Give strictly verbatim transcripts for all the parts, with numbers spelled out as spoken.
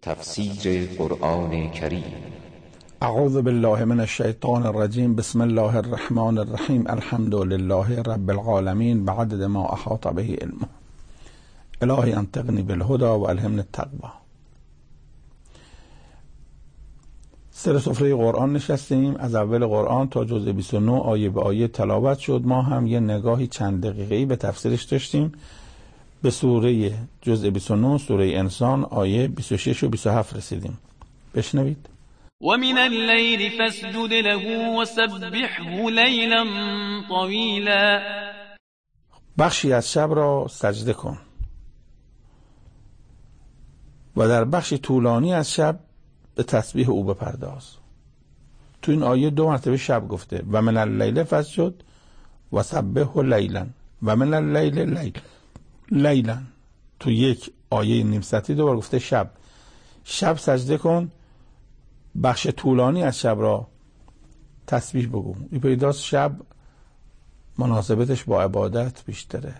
تفسیر قرآن کریم. اعوذ بالله من الشیطان الرجیم. بسم الله الرحمن الرحیم. الحمد لله رب العالمین بعدد ما احاط به علمه. الهی انطقنی بالهدى و الهمنی التقوی. سر سفره قرآن نشستیم. از اول قرآن تا جزء بیست و نه آیه به آیه تلاوت شد. ما هم یه نگاهی چند دقیقه‌ای به تفسیرش داشتیم. به سوره جزء بیست و نه، سوره انسان، آیه بیست و شش و بیست و هفت رسیدیم. بشنوید. ومن الليل فاسجد له وسبحه ليلا طويلا. بخشی از شب را سجده کن و در بخش طولانی از شب به تسبیح او بپرداز. تو این آیه دو مرتبه شب گفته و من اللیل فاسجد و سبحه لیلا و من اللیل لیل لیلا. تو یک آیه نیم سطری دوبار گفته شب. شب سجده کن، بخش طولانی از شب را تسبیح بگو. این پیداست شب مناسبتش با عبادت بیشتره.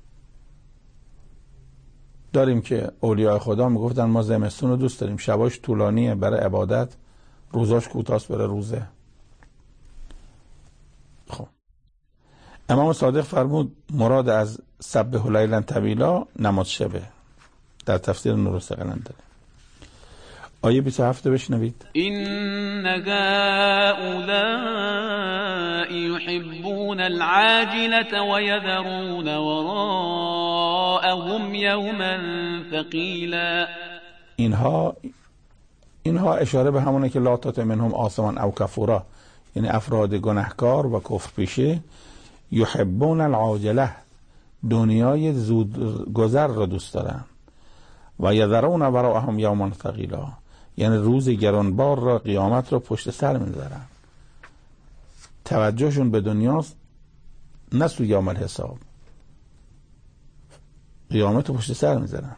داریم که اولیاء خدا میگفتن ما زمستون رو دوست داریم، شباش طولانیه برای عبادت، روزاش کوتاست برای روزه. خب امام صادق فرمود مراد از سبح لیلا طویلا نماز شبه. در تفسیر نور الثقلین داره. آیه بیست و هفت بشنوید. إن هؤلاء يحبون العاجلة ويذرون وراءهم يوما ثقيلا. اینها اینها اشاره به همونه که لا تطع منهم آثما او کفورا، یعنی افراد گناهکار و کفر پیشه. یحبون العاجله، دنیای زود گذر را دوست دارن. و یذرون وراءهم یوما ثقیلا، یعنی روز گرانبار را، قیامت را پشت سر میذارن. توجهشون به دنیاست، نه سوی یوم الحساب. قیامت رو پشت سر میذارن.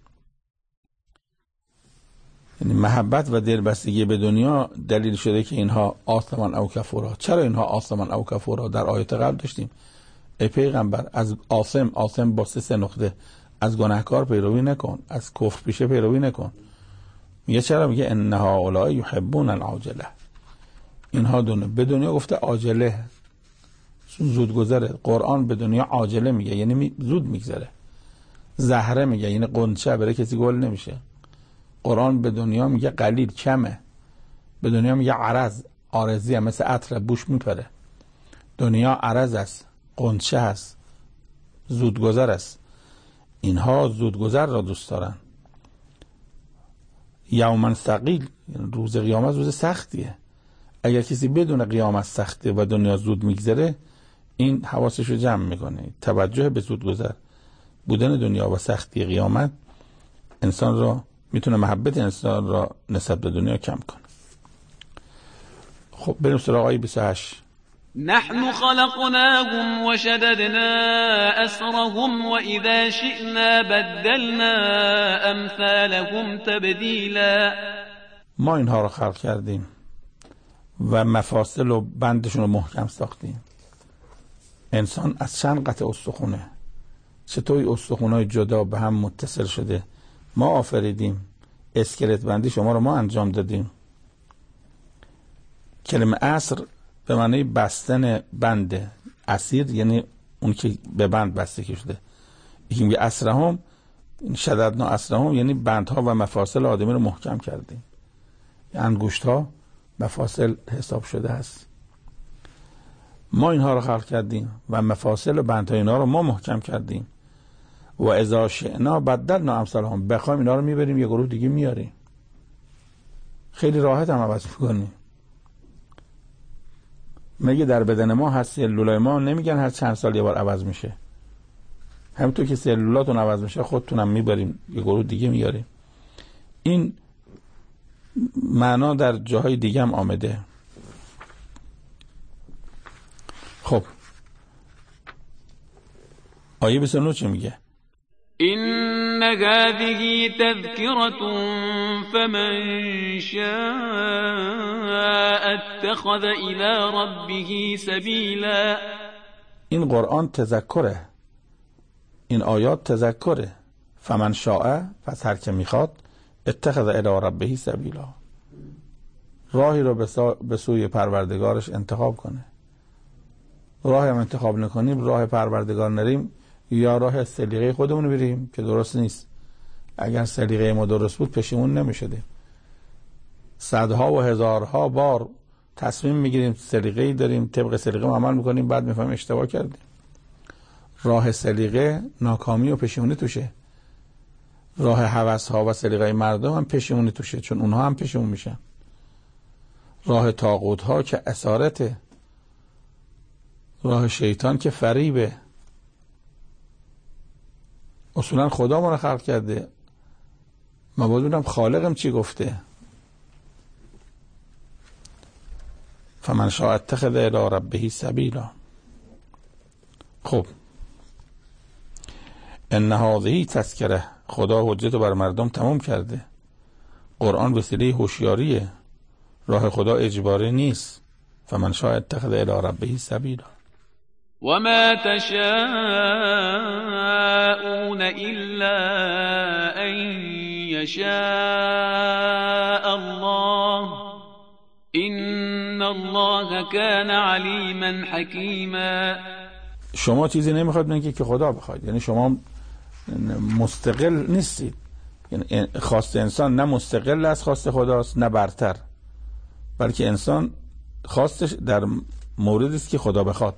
یعنی محبت و دلبستگی به دنیا دلیل شده که اینها آثما او کفورا. چرا اینها آثما او کفورا؟ در آیات قبل داشتیم ای پیغمبر از آثم، آثم با سه نقطه، از گناهکار پیروی نکن، از کفر پیشه پیروی نکن. میگه چرا؟ میگه ان هؤلاء یحبون العاجله. اینها دنیا به دنیا گفته عاجله، چون زود گذره. قرآن به دنیا عاجله میگه، یعنی می زود میگذره. زهره میگه، یعنی قنچه، برای کسی گل نمیشه. قرآن به دنیا میگه قلیل، کمه. به دنیا میگه عرض، عارضی، مثل عطر بوش میپره. دنیا عرض است، قنچه است، زودگذر است. اینها زودگذر را دوست دارن. یومن ثقیل، روز قیامت روز سختیه. اگر کسی بدون قیامت سخته و دنیا زود میگذره، این حواسش رو جمع میکنه. توجه به زودگذر بودن دنیا و سختی قیامت انسان را میتونه محبت انسان را نسبت به دنیا کم کنه. خب بریم سراغ آیه بیست و هشت. نحن خلقناهم وشددنا أسرهم وإذا شئنا بدلنا أمثالهم تبدیلا. ما اینها را خلق کردیم و مفاصل و بندشون رو محکم ساختیم. انسان از چند قطعه استخونه، چطوری استخونهای جدا به هم متصل شده ما آفریدیم. اسکلت بندی شما رو ما انجام دادیم. کلمه عصر به معنی بستن بنده. اسیر یعنی اون که به بند بسته شده. یکی میگه اسرهم، شددنا اسرهم، یعنی بندها و مفاصل آدمی رو محکم کردیم. انگشت ها مفاصل حساب شده است. ما اینها رو خلق کردیم و مفاصل و بندهای اینا رو ما محکم کردیم. و اذا شئنا بدلنا امثالهم، بخوایم اینا رو میبریم یه گروه دیگه میاریم. خیلی راحت هم عوض میکنیم. مگه در بدن ما هست سلولای ما نمیگن هر چند سال یه بار عوض میشه؟ همینطور که سلولاتون عوض میشه خودتونم میبریم یه گروه دیگه میاریم. این معنا در جاهای دیگه هم آمده. خب آیه بیست و نه چی میگه؟ إن هذه تذكرة فمن شاء اتخذ إلى ربه سبيلا. این قرآن تذکره، این آیات تذکره. فمن شاء، پس هر که میخواد، اتخذ الی ربه سبیلا، راهی رو به سوی پروردگارش انتخاب کنه. راه هم انتخاب نکنیم، راه پروردگار نریم، یا راه سلیقه خودمون بریم که درست نیست. اگر سلیقه ما درست بود پشیمون نمیشدیم. صدها و هزارها بار تصمیم میگیریم، سلیقه‌ای داریم، طبق سلیقه عمل میکنیم، بعد میفهمیم اشتباه کردیم. راه سلیقه ناکامی و پشیمونی توشه. راه هوس‌ها و سلیقه مردم هم پشیمونی توشه، چون اونها هم پشیمون میشن. راه طاغوت‌ها که اسارته، راه شیطان که فریبه. اصولا خدا ما رو خلق کرده، ما باید بودم خالقم چی گفته. فمن شاء اتخذ الی ربه سبیلا. خب ان هذه تذکره، خدا حجت رو بر مردم تمام کرده. قرآن وسیله هوشیاریه، راه خدا اجباری نیست. فمن شاء اتخذ الی ربه سبیلا. وما تشاءون إلا أن يشاء الله إن الله كان عليما حكيما. شما چیزی نمیخواید بگید که خدا بخواید، یعنی شما مستقل نیستید. یعنی خواست انسان نه مستقل از خواست خداست نه برتر، بلکه انسان خواستش در موردی است که خدا بخواد.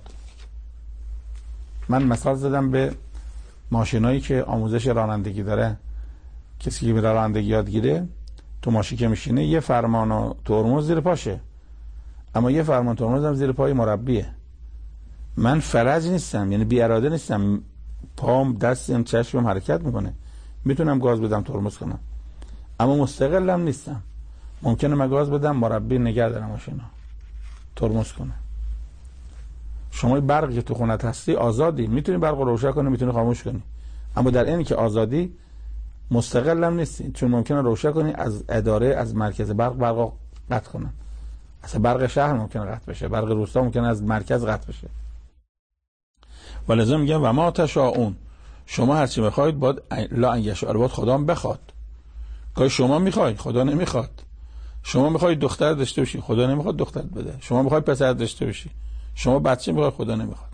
من مثال زدم به ماشینایی که آموزش رانندگی داره. کسی که میره رانندگی یاد گیره، تو ماشین که میشینه یه فرمان و ترمز زیر پاشه، اما یه فرمان ترمز هم زیر پای مربیه. من فرج نیستم، یعنی بی اراده نیستم، پام دستم چشمم حرکت میکنه، میتونم گاز بدم ترمز کنم، اما مستقلم نیستم. ممکنه من گاز بدم مربی نگه داره ماشینا ترمز کنه. شما برقی که تو خونت هستی آزادی، میتونی برق رو روشن کنی، میتونی خاموش کنی، اما در اینی که آزادی مستقلم نیستی، چون ممکنه روشن کنی از اداره از مرکز برق برق قطع کنن. اصلا برق شهر ممکنه قطع بشه، برق روستا ممکنه از مرکز قطع بشه. ولذا میگم و ما تشاءون، شما هر چی بخواید باید لا ان یشاء الله، خدا هم بخواد. که شما میخواید خدا نمیخواد. شما میخواید دختر داشته باشی، خدا نمیخواد دختر بده. شما میخواید پسر داشته باشی، شما بچه میخواید، خدا نمیخواد.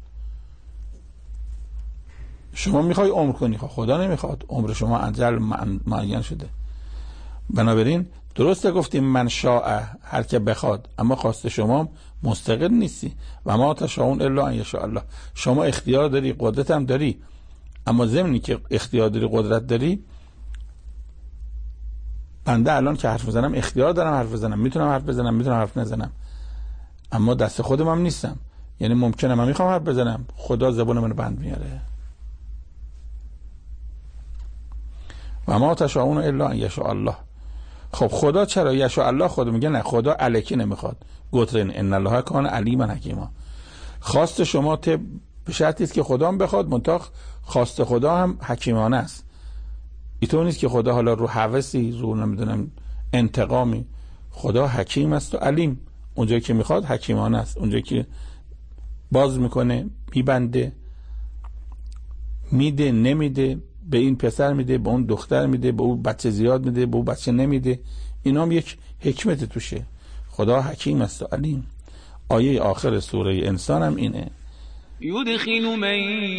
شما میخوای عمر کنی، خدا نمیخواد. عمر شما اجل معین شده. بنابراین درسته گفتیم من شاء، هر که بخواد، اما خواست شما مستقل نیستی. و ما تشاءون الا ان یشاء الله. شما اختیار داری، قدرت هم داری، اما ضمنی که اختیار داری، قدرت داری، بنده الان که حرف بزنم اختیار دارم حرف بزنم، میتونم حرف بزنم، میتونم حرف نزنم، اما دست خودم هم نیستم. یعنی ممکنه من میخوام حرف بزنم، خدا زبون منو بند میاره. و ما تشاءون الا ان یشاء الله. خب خدا چرا یشاء الله؟ خود میگه نه، خدا الکی نمیخواد. گوترین ان الله کان علیما حکیما. خواست شما ته به شرطی است که خدا هم بخواد، منتها خواست خدا هم حکیمانه است. اینطور نیست که خدا حالا رو هوسی، رو نمیدونم انتقامی. خدا حکیم است و علیم. اونجایی که میخواد حکیمانه است، اونجایی که باز میکنه، میبنده، میده، نمیده، به این پسر میده، به اون دختر میده، به اون بچه زیاد میده، به اون بچه نمیده. اینا هم یک حکمت توشه. خدا حکیم است و علیم. آیه آخر سوره انسان هم اینه. یدخل من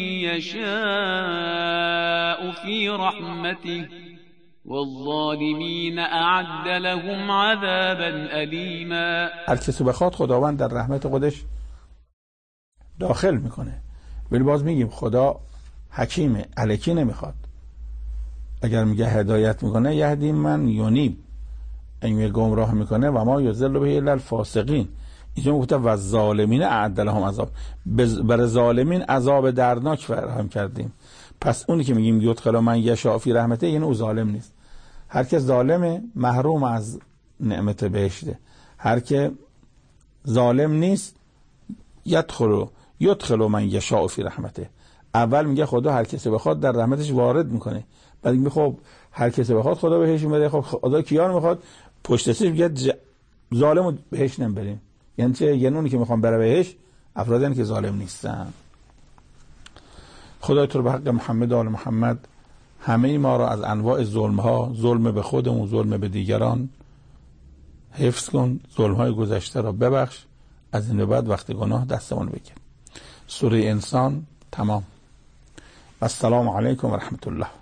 یشاء فی رحمته والظالمین اعد لهم عذابا الیما. هر کسی بخواد خداوند در رحمت خودش داخل میکنه. ولی باز میگیم خدا حکیمه، الکی نمیخواد. اگر میگه هدایت میکنه یهدی من یونیب، این گمراه میکنه و ما یضل به الا الفاسقین. اینجا گفته و ظالمین اعد لهم عذاب، برای ظالمین عذاب دردناک فراهم کردیم. پس اونی که میگیم یدخل من یشاء فی رحمته، یعنی او ظالم نیست. هر که ظالمه محروم از نعمت بهشته. هر که ظالم نیست یدخل یدخل من یشاء فی رحمته. اول میگه خدا هر کسی بخواد در رحمتش وارد میکنه، بعد میگه خب هر کسی بخواد خدا بهش میده. خب خدا کیان میخواد؟ پشت سرش میگه ج... ظالمو بهش نمیبریم. یعنی چه؟ یعنی اونی که میخوان بره بهش افرادن که ظالم نیستن. خدای تو به حق محمد و آل محمد همه ما را از انواع ظلم ها، ظلم به خودمون، ظلم به دیگران حفظ کن. ظلم های گذشته را ببخش. از این به بعد وقت گناه دستمون بگیر. سوره انسان تمام. السلام علیکم و رحمت الله.